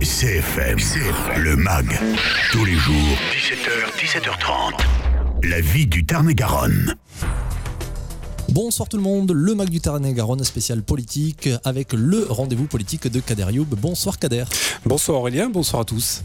CFM, le MAG, tous les jours, 17h, 17h30, la vie du Tarn-et-Garonne. Bonsoir tout le monde, le MAG du Tarn-et-Garonne spécial politique avec le rendez-vous politique de Kader Youb. Bonsoir Kader. Bonsoir Aurélien, bonsoir à tous.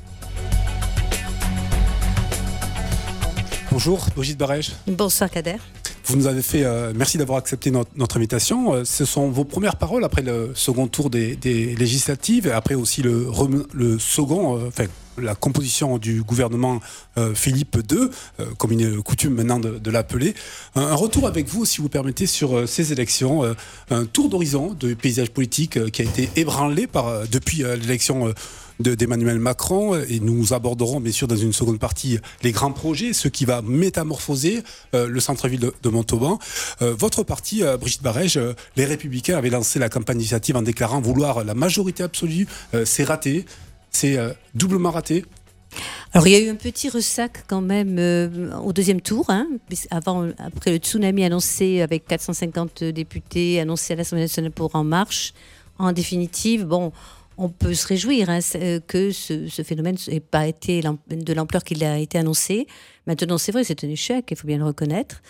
Bonjour Brigitte Barège. Bonsoir Kader. Vous nous avez fait, merci d'avoir accepté notre invitation. Ce sont vos premières paroles après le second tour des législatives et après aussi le second, la composition du gouvernement Philippe II, comme il est coutume maintenant de l'appeler. Un retour avec vous, si vous permettez, sur ces élections. Un tour d'horizon du paysage politique qui a été ébranlé depuis l'élection d'Emmanuel Macron, et nous aborderons bien sûr dans une seconde partie les grands projets, ce qui va métamorphoser le centre-ville de Montauban. Votre parti, Brigitte Barège, les Républicains avaient lancé la campagne législative en déclarant vouloir la majorité absolue. C'est raté, c'est doublement raté. Alors il y a eu un petit ressac quand même au deuxième tour, après le tsunami annoncé avec 450 députés annoncé à l'Assemblée nationale pour En Marche. En définitive, on peut se réjouir que ce phénomène n'ait pas été de l'ampleur qu'il a été annoncé. Maintenant, c'est vrai, c'est un échec, il faut bien le reconnaître.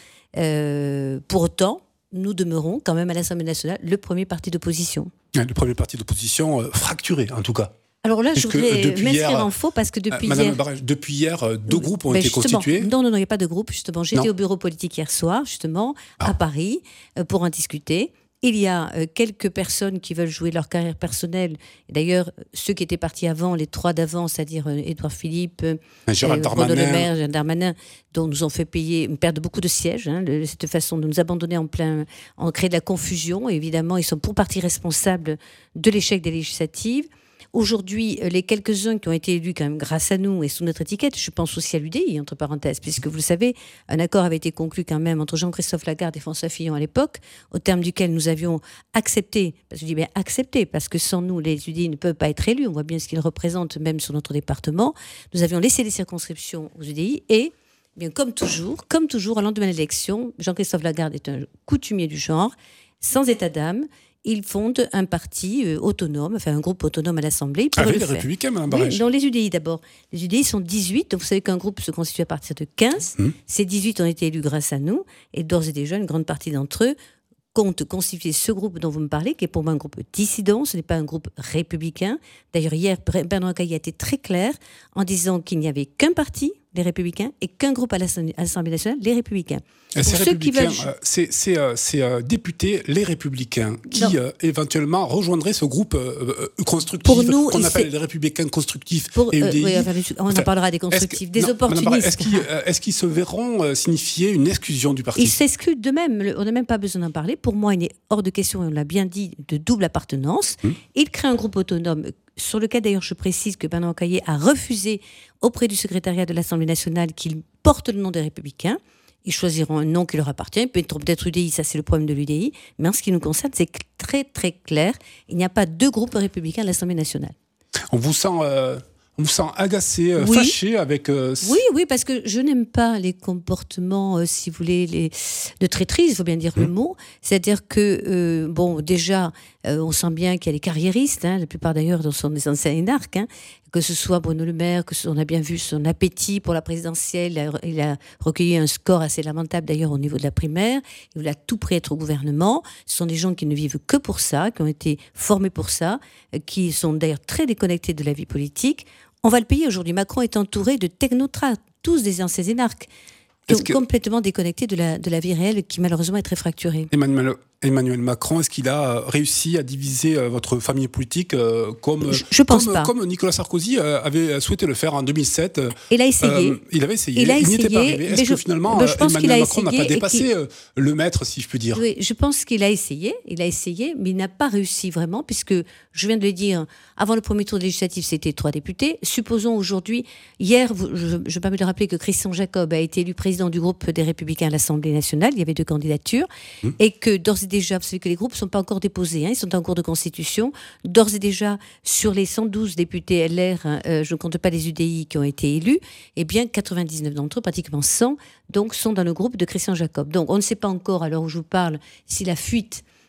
Pour autant, nous demeurons quand même à l'Assemblée nationale le premier parti d'opposition. Le premier parti d'opposition fracturé, en tout cas. Alors là, je voudrais m'inscrire en faux parce que depuis hier, deux groupes ont été constitués. Non, il n'y a pas de groupe, justement. J'étais au bureau politique hier soir, justement, à Paris, pour en discuter. Il y a quelques personnes qui veulent jouer leur carrière personnelle. D'ailleurs, ceux qui étaient partis avant, les trois d'avant, c'est-à-dire Édouard Philippe, Bruno Le Maire, Gérald Darmanin, dont nous ont fait perdre beaucoup de sièges. Cette façon de nous abandonner en créer de la confusion. Et évidemment, ils sont pour partie responsables de l'échec des législatives. Aujourd'hui, les quelques-uns qui ont été élus quand même grâce à nous et sous notre étiquette, je pense aussi à l'UDI, entre parenthèses, puisque vous le savez, un accord avait été conclu quand même entre Jean-Christophe Lagarde et François Fillon à l'époque, au terme duquel nous avions accepté, parce que je dis bien accepté, parce que sans nous, les UDI ne peuvent pas être élus, on voit bien ce qu'ils représentent même sur notre département, nous avions laissé les circonscriptions aux UDI et, bien comme toujours, au lendemain de l'élection, Jean-Christophe Lagarde est un coutumier du genre, sans état d'âme. Il fonde un parti autonome, un groupe autonome à l'Assemblée. Avec les Républicains, Mme Barège. Oui, non, les UDI d'abord. Les UDI sont 18, donc vous savez qu'un groupe se constitue à partir de 15. Ces 18 ont été élus grâce à nous, et d'ores et déjà, une grande partie d'entre eux compte constituer ce groupe dont vous me parlez, qui est pour moi un groupe dissident, ce n'est pas un groupe républicain. D'ailleurs, hier, Bernard Caillé a été très clair en disant qu'il n'y avait qu'un parti, les Républicains, et qu'un groupe à l'Assemblée nationale, les Républicains. Et ces Républicains, c'est députés, les Républicains, qui éventuellement rejoindraient ce groupe constructif qu'on appelle les Républicains constructifs et UDI. On en parlera des constructifs, des opportunistes. Est-ce qu'ils se verront signifier une exclusion du parti ? Ils s'excluent d'eux-mêmes, on n'a même pas besoin d'en parler. Pour moi, il est hors de question, et on l'a bien dit, de double appartenance. Ils créent un groupe autonome sur lequel d'ailleurs je précise que Bernard Caillé a refusé auprès du secrétariat de l'Assemblée nationale qu'il porte le nom des Républicains. Ils choisiront un nom qui leur appartient, peut-être UDI, ça c'est le problème de l'UDI, mais en ce qui nous concerne, c'est très très clair, il n'y a pas deux groupes républicains à l'Assemblée nationale. On vous sent agacé, fâché avec... Oui, parce que je n'aime pas les comportements, si vous voulez, de traîtrise, il faut bien dire le mot. C'est-à-dire que, déjà, on sent bien qu'il y a les carriéristes, la plupart d'ailleurs sont des anciens énarques, que ce soit Bruno Le Maire, on a bien vu son appétit pour la présidentielle, il a recueilli un score assez lamentable d'ailleurs au niveau de la primaire, il voulait à tout prix être au gouvernement. Ce sont des gens qui ne vivent que pour ça, qui ont été formés pour ça, qui sont d'ailleurs très déconnectés de la vie politique. On va le payer aujourd'hui. Macron est entouré de technocrates, tous des anciens énarques, complètement déconnectés de la vie réelle qui malheureusement est très fracturée. Emmanuel Macron, est-ce qu'il a réussi à diviser votre famille politique comme Nicolas Sarkozy avait souhaité le faire en 2007 Il a essayé. Il n'était pas arrivé. Est-ce que finalement Emmanuel Macron n'a pas dépassé le maître, si je peux dire ? Oui, je pense qu'il a essayé, mais il n'a pas réussi vraiment, puisque, je viens de le dire, avant le premier tour législatif, c'était 3 députés. Supposons aujourd'hui, hier, je me permets de rappeler que Christian Jacob a été élu président du groupe des Républicains à l'Assemblée nationale, il y avait 2 candidatures, et que d'ores et déjà, vous savez que les groupes ne sont pas encore déposés, ils sont en cours de constitution. D'ores et déjà, sur les 112 députés LR, je ne compte pas les UDI qui ont été élus, eh bien 99 d'entre eux, pratiquement 100, donc, sont dans le groupe de Christian Jacob. Donc on ne sait pas encore, à l'heure où je vous parle, si la fuite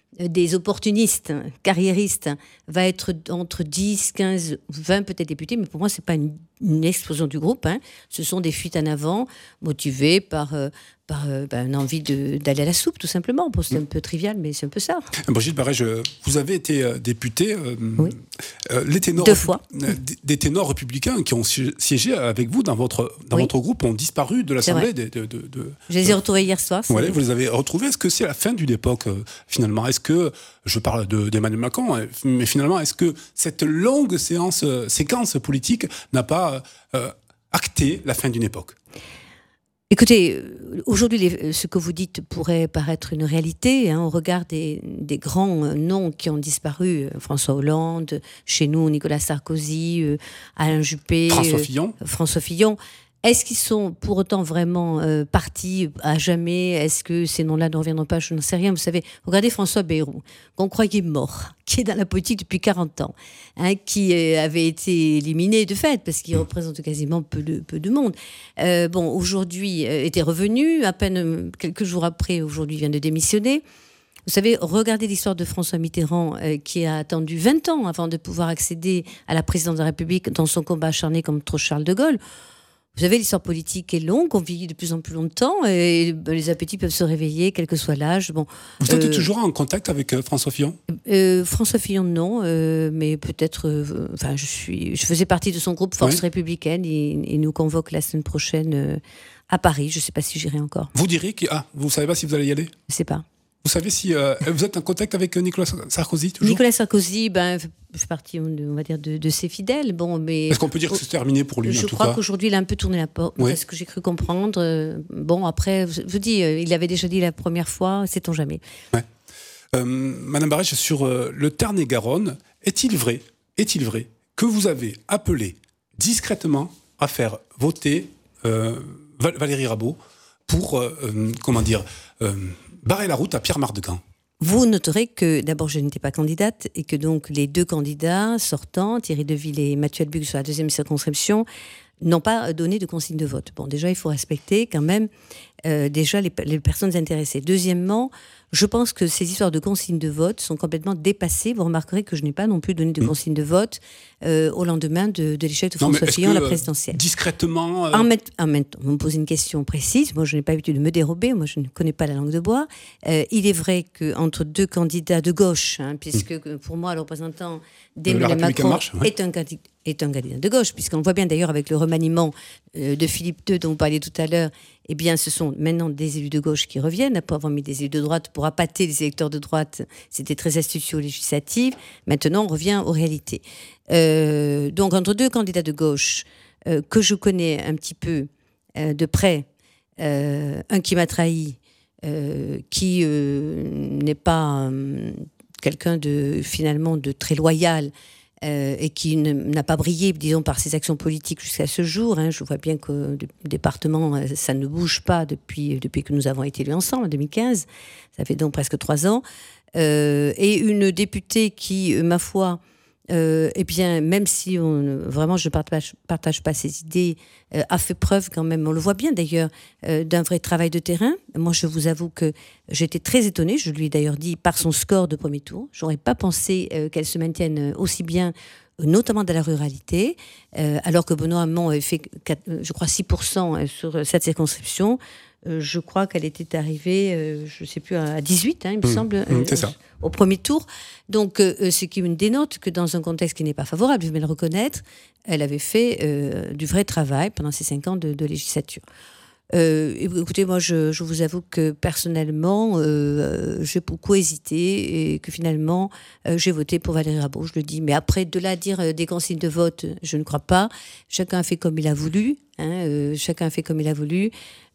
des opportunistes, carriéristes, va être entre 10, 15, 20 peut-être députés, mais pour moi, ce n'est pas une explosion du groupe. Ce sont des fuites en avant motivées par une envie d'aller à la soupe, tout simplement. Bon, c'est un peu trivial, mais c'est un peu ça. Brigitte Barège, vous avez été députée. Oui. Les ténors, 2 fois. Des ténors républicains qui ont siégé avec vous dans votre groupe ont disparu de l'Assemblée. Je les ai retrouvés hier soir. Ouais, vous les avez retrouvés. Est-ce que c'est la fin d'une époque, finalement ? Est-ce que, je parle d'Emmanuel Macron, mais finalement, est-ce que cette longue séquence politique n'a pas acté la fin d'une époque ? Écoutez, aujourd'hui, ce que vous dites pourrait paraître une réalité au regard des grands noms qui ont disparu. François Hollande, chez nous, Nicolas Sarkozy, Alain Juppé, François Fillon. Est-ce qu'ils sont pour autant vraiment partis à jamais ? Est-ce que ces noms-là ne reviendront pas ? Je n'en sais rien. Vous savez, regardez François Bayrou, qu'on croyait mort, qui est dans la politique depuis 40 ans, qui avait été éliminé de fait, parce qu'il représente quasiment peu de monde. Aujourd'hui, était revenu, à peine quelques jours après, aujourd'hui, il vient de démissionner. Vous savez, regardez l'histoire de François Mitterrand, qui a attendu 20 ans avant de pouvoir accéder à la présidence de la République dans son combat acharné contre Charles de Gaulle. Vous savez, l'histoire politique est longue, on vieillit de plus en plus longtemps et les appétits peuvent se réveiller, quel que soit l'âge. Bon, vous êtes toujours en contact avec François Fillon ? François Fillon, non, mais peut-être... je faisais partie de son groupe Force Républicaine. Il nous convoque la semaine prochaine à Paris. Je ne sais pas si j'irai encore. Vous direz que... vous ne savez pas si vous allez y aller ? Je ne sais pas. Vous savez si vous êtes en contact avec Nicolas Sarkozy toujours ? Nicolas Sarkozy, je fais partie, on va dire, de ses fidèles. Bon, mais est-ce qu'on peut dire que c'est terminé pour lui ? Je crois qu'aujourd'hui, il a un peu tourné la porte. C'est ce que j'ai cru comprendre. Après, je vous dis, il avait déjà dit la première fois, sait-on jamais. Ouais. Madame Barège, sur le Tarn-et-Garonne, est-il vrai que vous avez appelé discrètement à faire voter Valérie Rabault pour, barrer la route à Pierre Mardegan? Vous noterez que d'abord je n'étais pas candidate et que donc les 2 candidats sortants, Thierry Deville et Mathieu Albugue sur la 2e circonscription, n'ont pas donné de consigne de vote. Bon, déjà il faut respecter quand même les personnes intéressées. Deuxièmement, je pense que ces histoires de consignes de vote sont complètement dépassées. Vous remarquerez que je n'ai pas non plus donné de consignes de vote au lendemain de l'échec de François Fillon à la présidentielle. Discrètement En même temps, vous me posez une question précise. Moi, je n'ai pas l'habitude de me dérober. Moi, je ne connais pas la langue de bois. Il est vrai qu'entre 2 candidats de gauche, puisque pour moi, le représentant d'Emmanuel Macron est un candidat de gauche, puisqu'on voit bien d'ailleurs avec le remaniement de Philippe II dont vous parliez tout à l'heure, eh bien, ce sont maintenant des élus de gauche qui reviennent, après avoir mis des élus de droite pour appâter les électeurs de droite. C'était très astucieux aux législatives. Maintenant, on revient aux réalités. Donc, entre 2 candidats de gauche que je connais un petit peu de près, un qui m'a trahi, qui n'est pas quelqu'un de très loyal, et qui n'a pas brillé, disons, par ses actions politiques jusqu'à ce jour. Je vois bien que le département, ça ne bouge pas depuis que nous avons été élus ensemble, en 2015. Ça fait donc presque 3 ans. Et une députée qui, ma foi, eh bien, même si vraiment je ne partage pas ses idées, a fait preuve quand même, on le voit bien d'ailleurs, d'un vrai travail de terrain. Moi, je vous avoue que j'étais très étonnée, je lui ai d'ailleurs dit, par son score de premier tour. Je n'aurais pas pensé qu'elle se maintienne aussi bien, notamment dans la ruralité, alors que Benoît Hamon avait fait, je crois, 6% sur cette circonscription. Je crois qu'elle était arrivée, je ne sais plus, à 18, il me semble, c'est ça. Au premier tour. Donc, ce qui me dénote que dans un contexte qui n'est pas favorable, je vais le reconnaître, elle avait fait du vrai travail pendant ces 5 ans de législature. Écoutez, moi, je vous avoue que personnellement, j'ai beaucoup hésité et que finalement, j'ai voté pour Valérie Rabault, je le dis. Mais après, de là à dire des consignes de vote, je ne crois pas. Chacun a fait comme il a voulu. Chacun a fait comme il a voulu.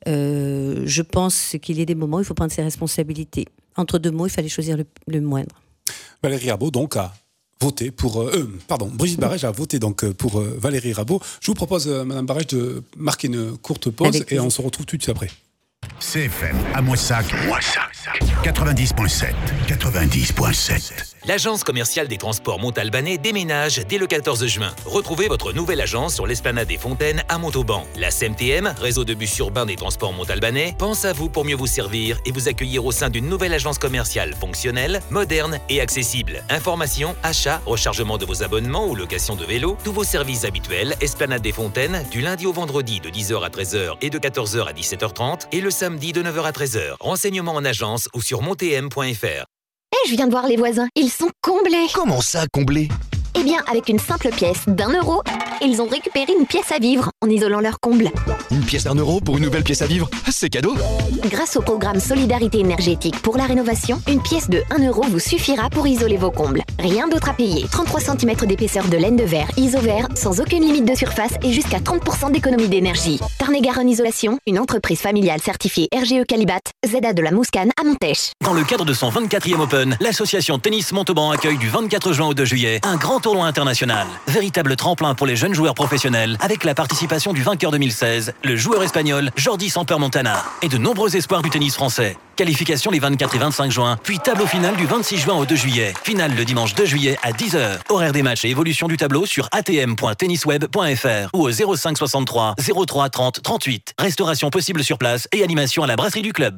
Je pense qu'il y a des moments où il faut prendre ses responsabilités. Entre 2 mots, il fallait choisir le moindre. Valérie Rabault, donc, a voté pour... Brigitte Barège a voté donc pour Valérie Rabault. Je vous propose, Madame Barège, de marquer une courte pause et on se retrouve tout de suite après. CFM à Moissac. 90.7. 90.7. L'agence commerciale des transports Montalbanais déménage dès le 14 juin. Retrouvez votre nouvelle agence sur l'esplanade des Fontaines à Montauban. La CMTM, réseau de bus urbains des transports Montalbanais, pense à vous pour mieux vous servir et vous accueillir au sein d'une nouvelle agence commerciale fonctionnelle, moderne et accessible. Informations, achats, rechargement de vos abonnements ou location de vélos, tous vos services habituels, esplanade des Fontaines, du lundi au vendredi de 10h à 13h et de 14h à 17h30 et le samedi de 9h à 13h. Renseignements en agence ou sur montm.fr. Je viens de voir les voisins, ils sont comblés. Comment ça, comblés? Eh bien, avec une simple pièce d'€1, ils ont récupéré une pièce à vivre en isolant leur comble. Une pièce d'€1 pour une nouvelle pièce à vivre? C'est cadeau! Grâce au programme Solidarité énergétique pour la rénovation, une pièce de €1 vous suffira pour isoler vos combles. Rien d'autre à payer. 33 cm d'épaisseur de laine de verre iso-vert, sans aucune limite de surface et jusqu'à 30% d'économie d'énergie. Tarn-et-Garonne Isolation, une entreprise familiale certifiée RGE Calibat, ZA de la Mouscane à Montèche. Dans le cadre de son 24e Open, l'association Tennis Montauban accueille du 24 juin au 2 juillet un grand tournoi international. Véritable tremplin pour les jeunes joueurs professionnels avec la participation du vainqueur 2016, le joueur espagnol Jordi Samper Montana et de nombreux espoirs du tennis français. Qualification les 24 et 25 juin, puis tableau final du 26 juin au 2 juillet. Finale le dimanche 2 juillet à 10h. Horaire des matchs et évolution du tableau sur atm.tennisweb.fr ou au 05 63 03 30 38. Restauration possible sur place et animation à la brasserie du club.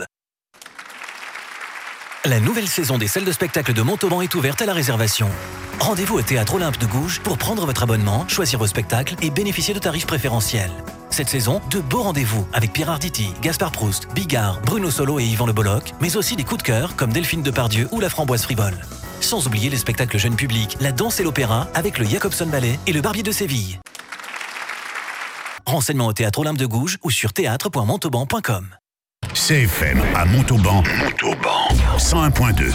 La nouvelle saison des salles de spectacle de Montauban est ouverte à la réservation. Rendez-vous au Théâtre Olympe de Gouges pour prendre votre abonnement, choisir vos spectacles et bénéficier de tarifs préférentiels. Cette saison, de beaux rendez-vous avec Pierre Arditi, Gaspard Proust, Bigard, Bruno Solo et Yvan Le Bolloc, mais aussi des coups de cœur comme Delphine Depardieu ou La Framboise Frivole. Sans oublier les spectacles jeunes publics, la danse et l'opéra avec le Jacobson Ballet et le Barbier de Séville. Renseignements au Théâtre Olympe de Gouges ou sur théâtre.montauban.com. CFM à Montauban. 101.2.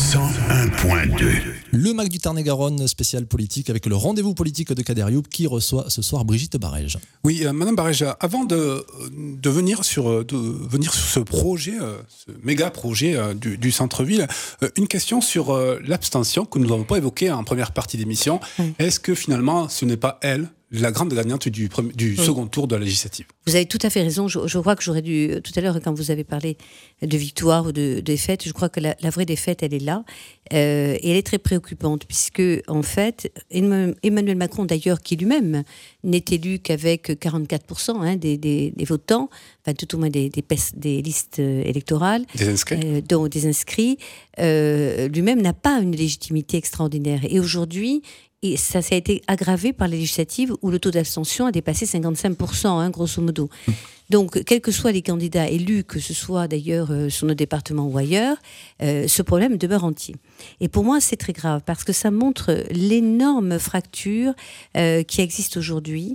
101.2. Le MAC du Tarn-et-Garonne spécial politique avec le rendez-vous politique de Kader Youb qui reçoit ce soir Brigitte Barège. Oui, Madame Barège, avant de venir sur ce projet, ce méga projet du centre-ville, une question sur l'abstention que nous n'avons pas évoquée en première partie d'émission. Est-ce que finalement ce n'est pas elle la grande gagnante du second tour de la législative? Vous avez tout à fait raison. Je crois que j'aurais dû, tout à l'heure, quand vous avez parlé de victoire ou de défaite, je crois que la vraie défaite, elle est là. Et elle est très préoccupante, puisque, en fait, Emmanuel Macron, d'ailleurs, qui lui-même n'est élu qu'avec 44% des votants, enfin, tout au moins des listes électorales. Des inscrits. Dont des inscrits, lui-même n'a pas une légitimité extraordinaire. Et aujourd'hui, et ça a été aggravé par les législatives où le taux d'abstention a dépassé 55%, grosso modo. Donc, quels que soient les candidats élus, que ce soit d'ailleurs sur nos départements ou ailleurs, ce problème demeure entier. Et pour moi, c'est très grave parce que ça montre l'énorme fracture qui existe aujourd'hui,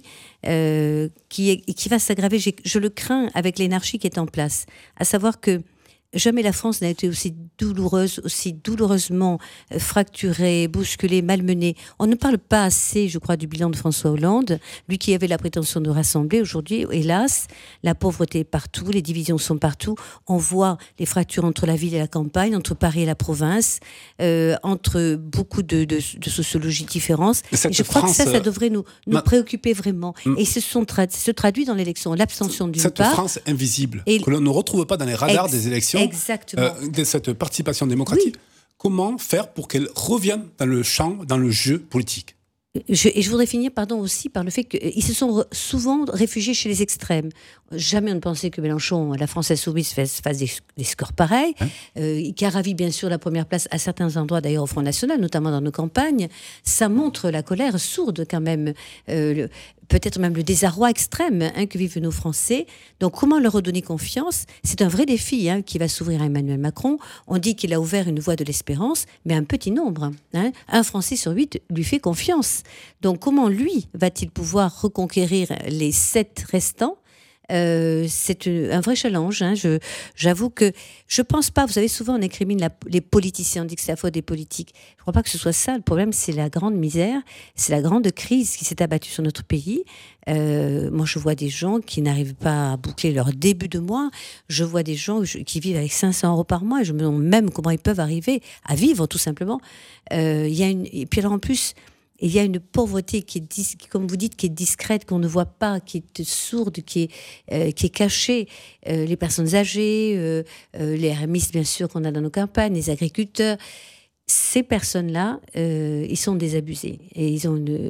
qui va s'aggraver. Je le crains avec l'énarchie qui est en place. À savoir que jamais la France n'a été aussi douloureusement fracturée, bousculée, malmenée. On ne parle pas assez, je crois, du bilan de François Hollande, lui qui avait la prétention de rassembler. Aujourd'hui, hélas, la pauvreté est partout, les divisions sont partout. On voit les fractures entre la ville et la campagne, entre Paris et la province, entre beaucoup de sociologies différentes. Et je crois que ça devrait nous préoccuper vraiment. Et se traduit dans l'élection. L'abstention d'une part. Cette France invisible, que l'on ne retrouve pas dans les radars des élections. Exactement. De cette participation démocratique, comment faire pour qu'elle revienne dans le champ, dans le jeu politique? Je voudrais finir aussi par le fait qu'ils se sont souvent réfugiés chez les extrêmes. Jamais on ne pensait que Mélenchon, la France Insoumise, fasse des scores pareils, qui a ravi bien sûr la première place à certains endroits d'ailleurs au Front National, notamment dans nos campagnes. Ça montre la colère sourde quand même, peut-être même le désarroi extrême que vivent nos Français. Donc comment leur redonner confiance? C'est un vrai défi qui va s'ouvrir à Emmanuel Macron. On dit qu'il a ouvert une voie de l'espérance, mais un petit nombre. Un Français sur 8 lui fait confiance. Donc comment lui va-t-il pouvoir reconquérir les 7 restants? C'est un vrai challenge. J'avoue que je pense pas. Vous savez, souvent on incrimine les politiciens, on dit que c'est la faute des politiques. Je crois pas que ce soit ça. Le problème, c'est la grande misère, c'est la grande crise qui s'est abattue sur notre pays. Moi, je vois des gens qui n'arrivent pas à boucler leur début de mois. Je vois des gens qui vivent avec 500 € par mois. Et je me demande même comment ils peuvent arriver à vivre, tout simplement. Et puis alors en plus, il y a une pauvreté qui est, comme vous dites, qui est discrète, qu'on ne voit pas, qui est sourde, qui est cachée. Les personnes âgées, les RMistes, bien sûr, qu'on a dans nos campagnes, les agriculteurs. Ces personnes-là, ils sont désabusés. Et ils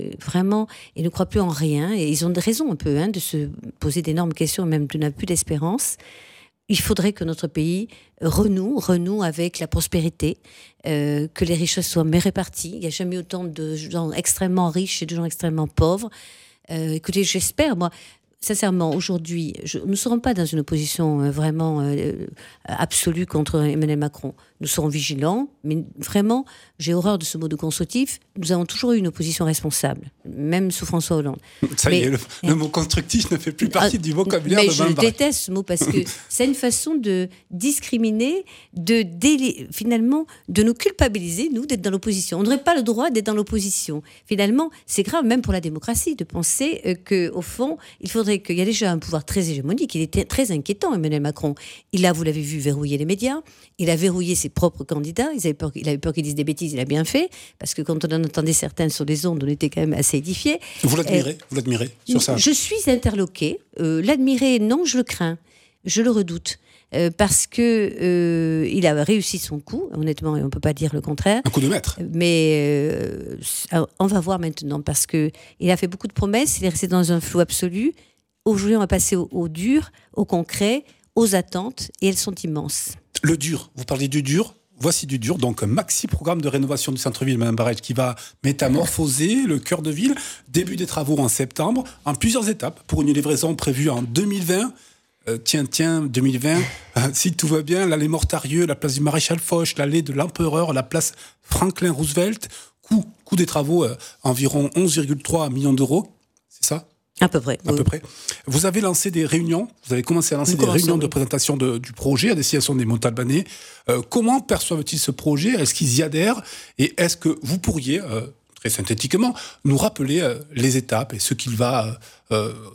ne croient plus en rien. Et ils ont raison un peu de se poser d'énormes questions, même de n'avoir plus d'espérance. Il faudrait que notre pays renoue avec la prospérité, que les richesses soient mieux réparties. Il n'y a jamais eu autant de gens extrêmement riches et de gens extrêmement pauvres. Écoutez, j'espère, moi, sincèrement, aujourd'hui, nous ne serons pas dans une opposition vraiment absolue contre Emmanuel Macron. Nous serons vigilants, mais vraiment, j'ai horreur de ce mot de constructif. Nous avons toujours eu une opposition responsable, même sous François Hollande. Ça y est, le mot constructif ne fait plus partie du vocabulaire de Mme Barrette. Je déteste ce mot parce que c'est une façon de discriminer, finalement, de nous culpabiliser, nous, d'être dans l'opposition. On n'aurait pas le droit d'être dans l'opposition. Finalement, c'est grave, même pour la démocratie, de penser qu'au fond, il faudrait qu'il y a déjà un pouvoir très hégémonique. Il était très inquiétant, Emmanuel Macron. Il a, vous l'avez vu, verrouillé les médias. Il a verrouillé ses propres candidats. Il avait peur qu'ils disent des bêtises. Il a bien fait. Parce que quand on en entendait certains sur les ondes, on était quand même assez édifiés. Vous l'admirez sur ça? Je suis interloquée. L'admirer, non, je le crains. Je le redoute. Parce que il a réussi son coup, honnêtement, et on ne peut pas dire le contraire. Un coup de maître. Mais on va voir maintenant, parce qu'il a fait beaucoup de promesses, il est resté dans un flou absolu. Aujourd'hui, on va passer au dur, au concret, aux attentes, et elles sont immenses. Le dur, vous parlez du dur. Voici du dur, donc un maxi-programme de rénovation du centre-ville, Mme Barrette, qui va métamorphoser le cœur de ville. Début des travaux en septembre, en plusieurs étapes, pour une livraison prévue en 2020. 2020, si tout va bien, l'allée Mortarieux, la place du Maréchal Foch, l'allée de l'Empereur, la place Franklin Roosevelt. Coût des travaux, environ 11,3 millions d'euros, c'est ça ? À peu près. À peu près. Vous avez lancé des réunions, vous avez commencé à lancer des réunions de présentation du projet à destination des Montalbanais. Comment perçoivent-ils ce projet ? Est-ce qu'ils y adhèrent ? Et est-ce que vous pourriez, très synthétiquement, nous rappeler les étapes et ce qu'il va recouvrir ?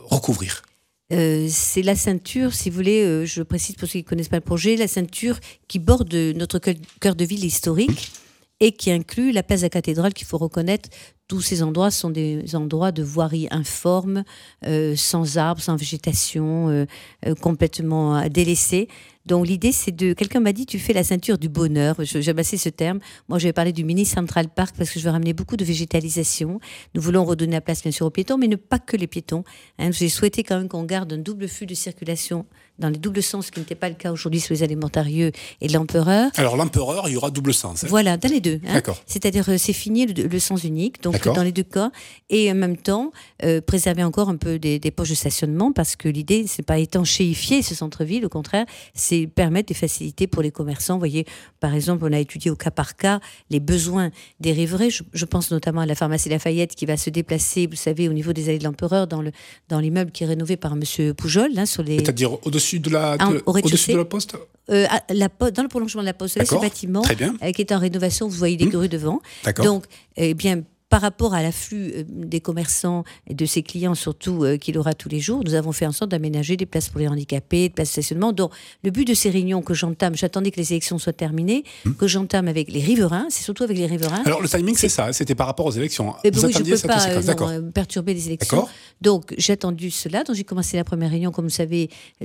C'est la ceinture, si vous voulez, je précise pour ceux qui ne connaissent pas le projet, la ceinture qui borde notre cœur de ville historique et qui inclut la place de la cathédrale, qu'il faut reconnaître. Tous ces endroits sont des endroits de voirie informe, sans arbres, sans végétation, complètement délaissés. Donc l'idée, c'est quelqu'un m'a dit, tu fais la ceinture du bonheur. J'aime assez ce terme. Moi, je vais parler du mini Central Park parce que je veux ramener beaucoup de végétalisation. Nous voulons redonner la place, bien sûr, aux piétons, mais ne pas que les piétons. J'ai souhaité quand même qu'on garde un double flux de circulation dans les doubles sens, ce qui n'était pas le cas aujourd'hui sur les allées Mortarieux et de l'Empereur. Alors l'Empereur, il y aura double sens. Voilà, dans les deux. D'accord. C'est-à-dire, c'est fini le sens unique, donc dans les deux cas. Et en même temps, préserver encore un peu des poches de stationnement, parce que l'idée, c'est pas étanchéifier ce centre-ville, au contraire, c'est permettre des facilités pour les commerçants. Vous voyez, par exemple, on a étudié au cas par cas les besoins des riverains. Je pense notamment à la pharmacie Lafayette qui va se déplacer, vous savez, au niveau des allées de l'Empereur, dans l'immeuble qui est rénové par M. Poujol. C'est-à-dire au-dessus de la Poste dans le prolongement de la Poste, ce bâtiment qui est en rénovation, vous voyez des grues devant. D'accord. Donc, par rapport à l'afflux des commerçants et de ses clients, surtout qu'il aura tous les jours, nous avons fait en sorte d'aménager des places pour les handicapés, des places de stationnement. Donc, le but de ces réunions que j'entame, j'attendais que les élections soient terminées, que j'entame avec les riverains, c'est surtout avec les riverains. Alors, le timing, c'est ça, c'était par rapport aux élections. Oui, je ne peux pas perturber les élections. D'accord. Donc, j'ai attendu cela. Donc, j'ai commencé la première réunion, comme vous savez,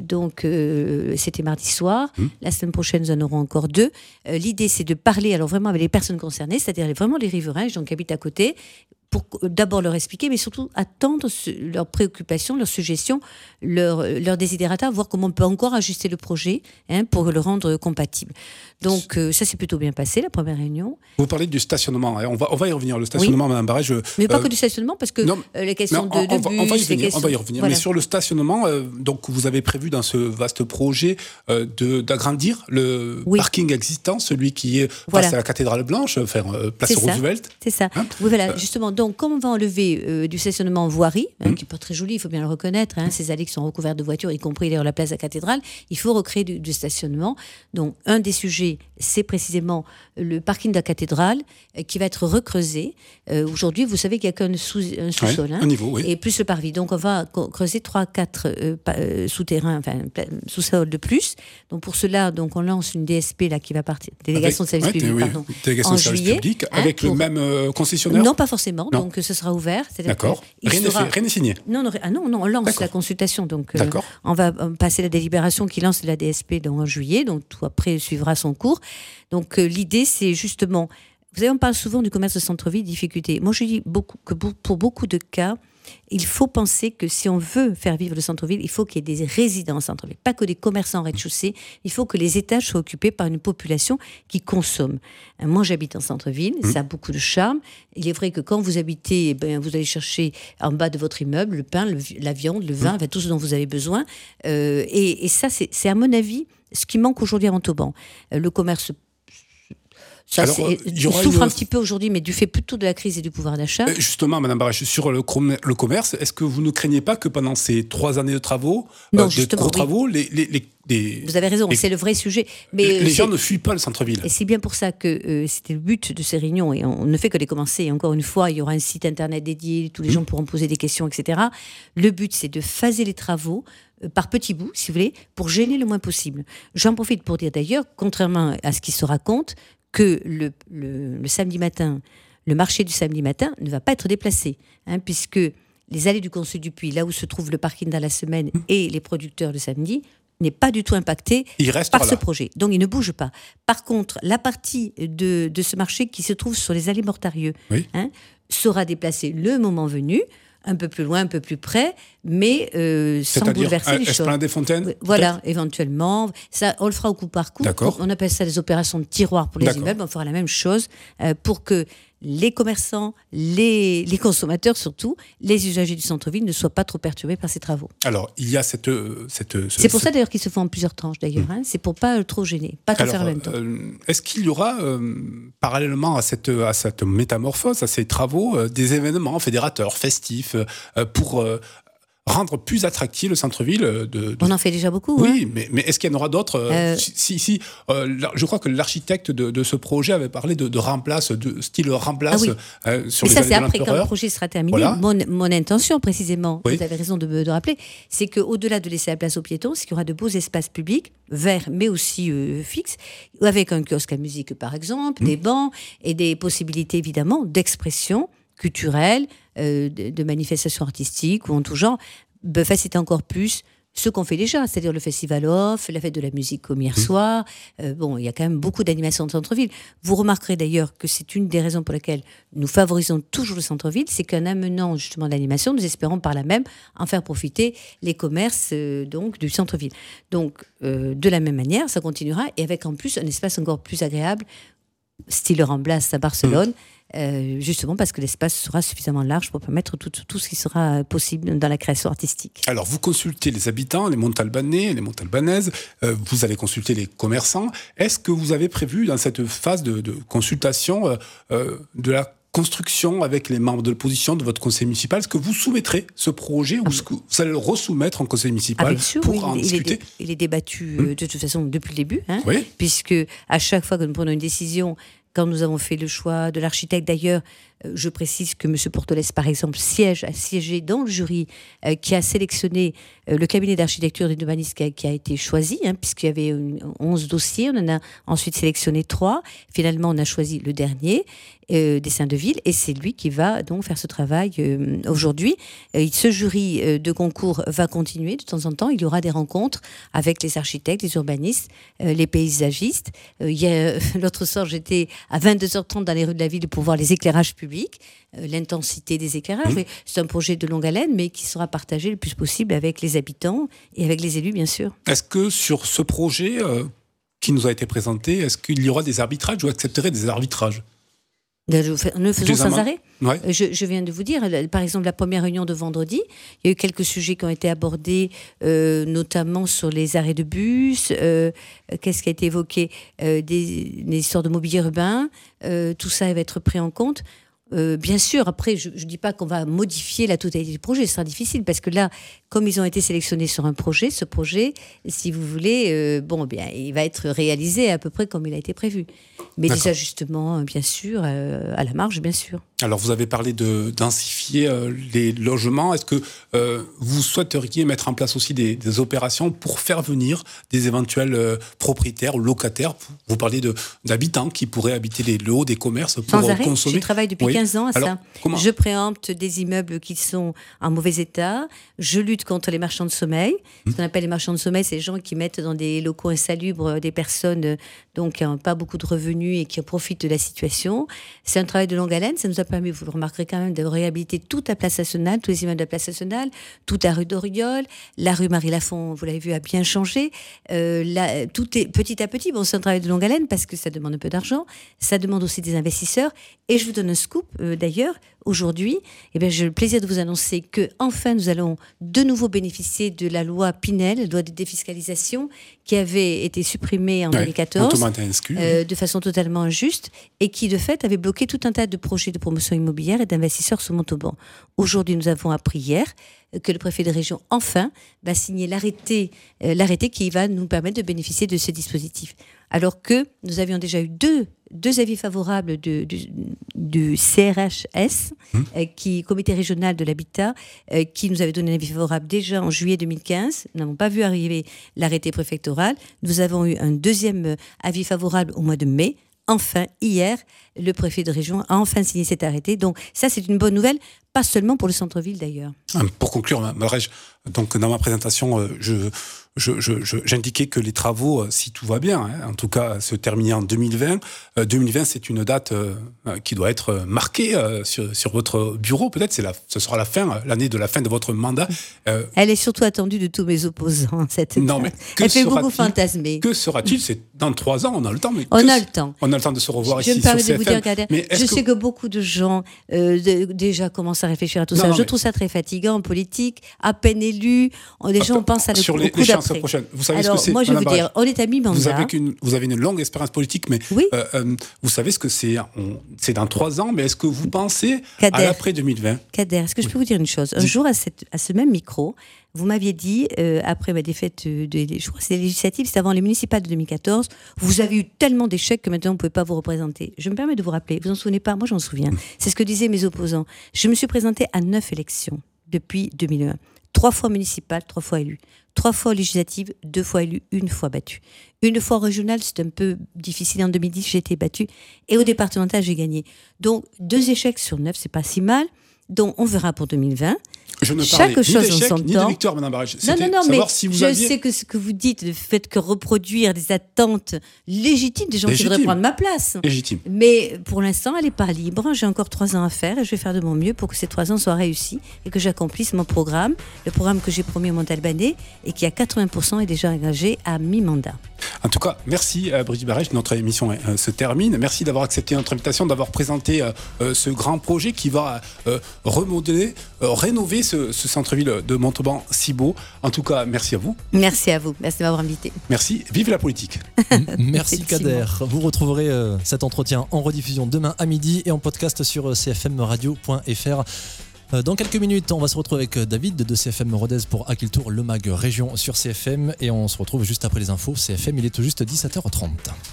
c'était mardi soir. La semaine prochaine, nous en aurons encore 2. L'idée, c'est de parler alors vraiment avec les personnes concernées, c'est-à-dire vraiment les riverains, les gens qui habitent à côté, pour d'abord leur expliquer, mais surtout attendre leurs préoccupations, leurs suggestions, leurs desiderata, voir comment on peut encore ajuster le projet pour le rendre compatible. Donc ça s'est plutôt bien passé, la première réunion. Vous parlez du stationnement, on va y revenir, le stationnement, Mme Barrette. Mais pas que du stationnement, parce que les questions de bus... On va y revenir, voilà. Mais sur le stationnement, donc vous avez prévu dans ce vaste projet d'agrandir le parking existant, celui qui est face à la cathédrale Blanche, place Roosevelt. C'est ça. Oui, voilà, justement. Donc, comme on va enlever du stationnement en voirie, qui n'est pas très joli, il faut bien le reconnaître, ces allées qui sont recouvertes de voitures, y compris d'ailleurs la place de la cathédrale, il faut recréer du stationnement. Donc, un des sujets, c'est précisément le parking de la cathédrale qui va être recreusé. Aujourd'hui, vous savez qu'il n'y a qu'un sous-sol, un niveau, et plus le parvis. Donc, on va creuser 3-4 souterrains, sous-sols de plus. Donc, pour cela, on lance une DSP là, qui va partir, délégation de service public, délégation de service public, avec le même concessionnaire. Non, pas forcément. Non. Donc ce sera ouvert. D'accord. Rien n'est signé. Non, on lance la consultation. Donc on va passer la délibération qui lance la DSP en juillet. Donc tout après suivra son cours. Donc l'idée, c'est justement... Vous savez, on parle souvent du commerce de centre-ville, difficulté. Moi, je dis que pour beaucoup de cas, il faut penser que si on veut faire vivre le centre-ville, il faut qu'il y ait des résidents au centre-ville, pas que des commerçants en rez-de-chaussée. Il faut que les étages soient occupés par une population qui consomme. Moi, j'habite en centre-ville, ça a beaucoup de charme. Il est vrai que quand vous habitez, vous allez chercher en bas de votre immeuble le pain, la viande, le vin, tout ce dont vous avez besoin. Et ça, c'est à mon avis ce qui manque aujourd'hui à Montauban. Le commerce souffre un petit peu aujourd'hui, mais du fait plutôt de la crise et du pouvoir d'achat. Justement, Madame Barache, sur le commerce, est-ce que vous ne craignez pas que pendant ces 3 années de travaux, travaux, vous avez raison, c'est le vrai sujet. Mais les gens ne fuient pas le centre-ville. Et c'est bien pour ça que c'était le but de ces réunions, et on ne fait que les commencer. Et encore une fois, il y aura un site internet dédié, tous les gens pourront poser des questions, etc. Le but, c'est de phaser les travaux par petits bouts, si vous voulez, pour gêner le moins possible. J'en profite pour dire d'ailleurs, contrairement à ce qui se raconte, que le samedi matin, le marché du samedi matin ne va pas être déplacé, puisque les allées du Consul du Puy, là où se trouve le parking dans la semaine et les producteurs le samedi, n'est pas du tout impacté par ce projet. Donc, il ne bouge pas. Par contre, la partie de ce marché qui se trouve sur les allées Mortarieux sera déplacée le moment venu, un peu plus loin, un peu plus près, mais sans bouleverser les choses. Esplanade des Fontaines ? Voilà, éventuellement. Ça, on le fera au coup par coup. D'accord. On appelle ça des opérations de tiroir pour les immeubles. On fera la même chose pour que les commerçants, les consommateurs surtout, les usagers du centre-ville ne soient pas trop perturbés par ces travaux. Alors, il y a c'est pour ça d'ailleurs qu'ils se font en plusieurs tranches d'ailleurs. C'est pour pas trop gêner, pas tout faire en même temps. Est-ce qu'il y aura, parallèlement à cette métamorphose, à ces travaux, des événements fédérateurs, festifs, pour rendre plus attractif le centre-ville On en fait déjà beaucoup. Oui, mais est-ce qu'il y en aura d'autres je crois que l'architecte de ce projet avait parlé de remplace, de style remplace sur mais les ça, c'est après, quand le projet sera terminé. Voilà. Mon intention, précisément, vous avez raison de rappeler, c'est qu'au-delà de laisser la place aux piétons, c'est qu'il y aura de beaux espaces publics, verts, mais aussi fixes, avec un kiosque à musique, par exemple, des bancs, et des possibilités, évidemment, d'expression culturelle, de manifestations artistiques ou en tout genre, faciliter encore plus ce qu'on fait déjà, c'est-à-dire le festival off, la fête de la musique comme hier soir. Il y a quand même beaucoup d'animations de centre-ville. Vous remarquerez d'ailleurs que c'est une des raisons pour lesquelles nous favorisons toujours le centre-ville, c'est qu'en amenant justement l'animation, nous espérons par là même en faire profiter les commerces donc du centre-ville. Donc de la même manière, ça continuera, et avec en plus un espace encore plus agréable, style Ramblas à Barcelone, justement parce que l'espace sera suffisamment large pour permettre tout ce qui sera possible dans la création artistique. Alors, vous consultez les habitants, les Montalbanais, les Montalbanaises, vous allez consulter les commerçants. Est-ce que vous avez prévu, dans cette phase de consultation, de la construction avec les membres de l'opposition de votre conseil municipal, est-ce que vous soumettrez ce projet ou est-ce que vous allez le resoumettre en conseil municipal bien sûr, pour en discuter ? Il est débattu de toute façon depuis le début, puisque à chaque fois que nous prenons une décision, quand nous avons fait le choix de l'architecte, d'ailleurs, je précise que M. Portolès, par exemple, a siégé dans le jury qui a sélectionné le cabinet d'architecture et d'urbanisme qui a été choisi, puisqu'il y avait 11 dossiers. On en a ensuite sélectionné 3. Finalement, on a choisi le dernier, dessin de ville, et c'est lui qui va donc faire ce travail aujourd'hui. Ce jury de concours va continuer de temps en temps. Il y aura des rencontres avec les architectes, les urbanistes, les paysagistes. L'autre soir, j'étais à 22h30 dans les rues de la ville pour voir les éclairages publics, l'intensité des éclairages. C'est un projet de longue haleine, mais qui sera partagé le plus possible avec les habitants et avec les élus, bien sûr. Est-ce que sur ce projet qui nous a été présenté, est-ce qu'il y aura des arbitrages ou accepterait des arbitrages ? Nous le faisons sans arrêt. Ouais. Je viens de vous dire, par exemple, la première réunion de vendredi, il y a eu quelques sujets qui ont été abordés, notamment sur les arrêts de bus, qu'est-ce qui a été évoqué, des histoires de mobilier urbain, tout ça va être pris en compte. Bien sûr, après, je ne dis pas qu'on va modifier la totalité du projet, ce sera difficile, parce que là, comme ils ont été sélectionnés sur un projet, ce projet, si vous voulez, il va être réalisé à peu près comme il a été prévu. Mais des ajustements, bien sûr, à la marge, bien sûr. Alors, vous avez parlé de densifier les logements. Est-ce que vous souhaiteriez mettre en place aussi des opérations pour faire venir des éventuels propriétaires ou locataires? Vous parlez d'habitants qui pourraient habiter le haut des commerces pour Sans arrêt, consommer. je travaille depuis 15 ans à ça. Comment... Je préempte des immeubles qui sont en mauvais état. Je lutte contre les marchands de sommeil. Ce qu'on appelle les marchands de sommeil, c'est les gens qui mettent dans des locaux insalubres des personnes donc, qui n'ont pas beaucoup de revenus et qui profitent de la situation. C'est un travail de longue haleine. Ça nous a permis, vous le remarquerez quand même, de réhabiliter toute la place nationale, tous les immeubles de la place nationale, toute la rue d'Oriol, la rue Marie-Lafont, vous l'avez vu, a bien changé. Tout est petit à petit. Bon, c'est un travail de longue haleine parce que ça demande un peu d'argent. Ça demande aussi des investisseurs. Et je vous donne un scoop, d'ailleurs. Aujourd'hui, j'ai le plaisir de vous annoncer que enfin nous allons de nouveau bénéficier de la loi Pinel, la loi de défiscalisation, qui avait été supprimée en 2014 de façon totalement injuste et qui de fait avait bloqué tout un tas de projets de promotion immobilière et d'investisseurs sur Montauban. Aujourd'hui, nous avons appris hier que le préfet de région, enfin, va signer l'arrêté qui va nous permettre de bénéficier de ce dispositif. Alors que nous avions déjà eu deux avis favorables du CRHS, comité régional de l'habitat, qui nous avait donné un avis favorable déjà en juillet 2015. Nous n'avons pas vu arriver l'arrêté préfectoral. Nous avons eu un deuxième avis favorable au mois de mai. Enfin, hier, le préfet de région a enfin signé cet arrêté. Donc ça, c'est une bonne nouvelle, pas seulement pour le centre-ville d'ailleurs. Pour conclure, donc dans ma présentation, j'indiquais que les travaux, si tout va bien, en tout cas, se terminaient en 2020. 2020, c'est une date qui doit être marquée sur votre bureau. Peut-être ce sera l'année de la fin de votre mandat. Elle est surtout attendue de tous mes opposants, cette date. Elle fait beaucoup fantasmer. Que sera-t-il? C'est dans 3 ans, on a le temps. On a le temps. On a le temps de se revoir ici sur CFM. Je me permets de vous dire, Kader, je sais que beaucoup de gens déjà commencent à réfléchir à tout ça. Je trouve ça très fatigant en politique. À peine élus, les gens pensent à le coup d'après. Vous savez ce que c'est? Moi, je veux dire, on est à mi-mandat. Vous avez une longue expérience politique, mais oui. Vous savez ce que c'est? C'est dans 3 ans, mais est-ce que vous pensez à l'après 2020? Kader, est-ce que je peux vous dire une chose? Un jour, à ce même micro, vous m'aviez dit, après ma défaite, je crois que c'est les législatives, c'est avant les municipales de 2014, vous avez eu tellement d'échecs que maintenant, vous ne pouvez pas vous représenter. Je me permets de vous rappeler, vous en souvenez pas? Moi, j'en souviens. C'est ce que disaient mes opposants. Je me suis présentée à 9 élections depuis 2001. 3 fois municipales, 3 fois élue. 3 fois législatives, 2 fois élue, 1 fois battue. 1 fois régionale, c'est un peu difficile. En 2010, j'ai été battue. Et au départemental, j'ai gagné. Donc, 2 échecs sur 9, c'est pas si mal. Donc, on verra pour 2020. Je ne parlais Chaque chose ni d'échec, en son ni temps. de victoire, Mme Barège. Non, mais je sais que ce que vous dites, le fait que reproduire des attentes légitimes des gens qui voudraient prendre ma place. Légitime. Mais pour l'instant, elle n'est pas libre. J'ai encore 3 ans à faire et je vais faire de mon mieux pour que ces 3 ans soient réussis et que j'accomplisse mon programme, le programme que j'ai promis au Montalbanais et qui à 80% est déjà engagé à mi-mandat. En tout cas, merci Brigitte Barège. Notre émission se termine. Merci d'avoir accepté notre invitation, d'avoir présenté ce grand projet qui va remodeler, rénover ce centre-ville de Montauban si beau. En tout cas, merci à vous. Merci à vous. Merci de m'avoir invité. Merci. Vive la politique. Merci Kader. Vous retrouverez cet entretien en rediffusion demain à midi et en podcast sur cfmradio.fr. Dans quelques minutes, on va se retrouver avec David de CFM Rodez pour À qui le tour, le mag région sur CFM. Et on se retrouve juste après les infos. CFM, il est tout juste 17h30.